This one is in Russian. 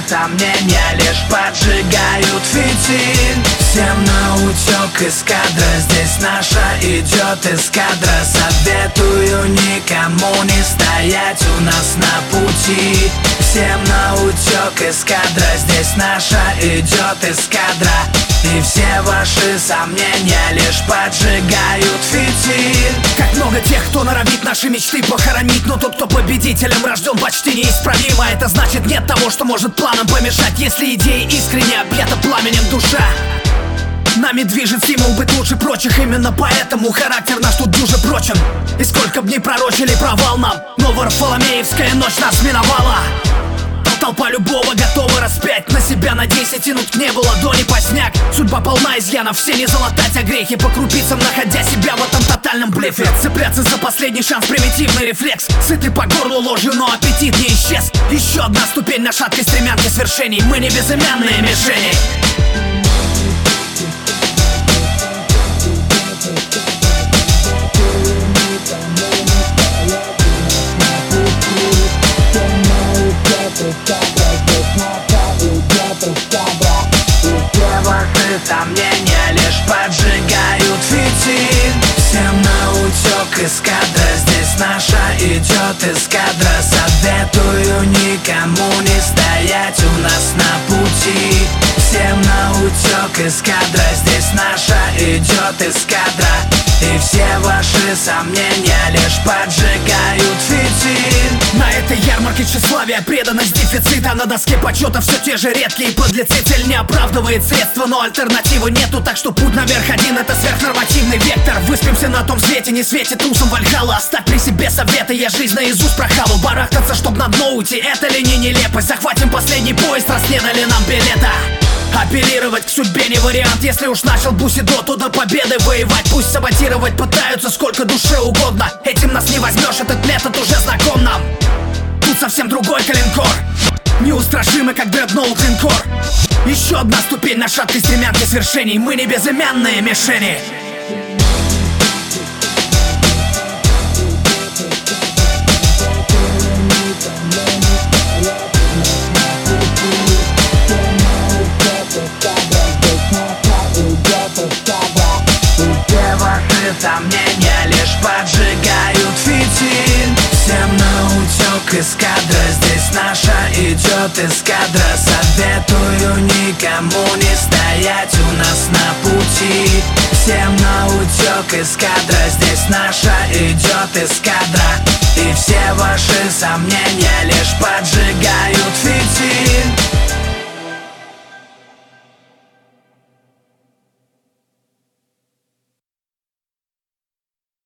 сомнения лишь поджигают фитиль. Всем наутек из кадра, здесь наша идет эскадра. Советую никому не стоять у нас на пути. Всем наутек из кадра, здесь наша идет эскадра. И все ваши сомнения лишь поджигают фитиль. Как много тех, кто норовит наши мечты похоронить, но тот, кто победителем рожден, почти неисправимо. Это значит, нет того, что может планам помешать. Если идея искренне объята пламенем душа, нами движет стимул быть лучше прочих. Именно поэтому характер наш тут дюже прочен. И сколько б ни пророчили провал нам, но Варфоломеевская ночь нас миновала. Толпа любого готова распять на себя, на 10 тянуть к небу ладони поздняк. Судьба полна изъянов, все не залатать, а грехи по крупицам, находя себя в этом тотальном блефе. Цепляться за последний шанс, примитивный рефлекс. Сытый по горлу ложью, но аппетит не исчез. Еще одна ступень на шаткой стремянке свершений. Мы не безымянные мишени. Сомнения лишь поджигают фитиль. Всем наутек из кадра, здесь наша идет эскадра. Советую никому не стоять у нас на пути. Всем наутек из кадра, здесь наша идет эскадра. И все ваши сомнения лишь поджигают фитиль. На этой ярмарке тщеславия, преданность дефицита. На доске почета все те же редкие подлецы. Цель не оправдывает средства, но альтернативы нету. Так что путь наверх один — это сверхнормативный вектор. Выспимся на том свете, не светит трусом Вальхалла. Оставь при себе советы, я жизнь наизусть прохавал. Барахтаться, чтоб на дно уйти, это ли не нелепость? Захватим последний поезд, раз не дали нам билета. Апеллировать к судьбе не вариант. Если уж начал Бусидо, то до победы воевать. Пусть саботировать пытаются сколько душе угодно. Этим нас не возьмешь, этот метод уже знаком нам. Тут совсем другой калинкор, неустрашимый, как дредноут линкор. Еще одна ступень на шаткой стремянке свершений. Мы не безымянные мишени. Сомнения лишь поджигают фитиль. Всем наутек из кадра, здесь наша идет эскадра. Советую никому не стоять у нас на пути. Всем наутек из кадра, здесь наша идет эскадра. И все ваши сомнения лишь поджигают фитиль.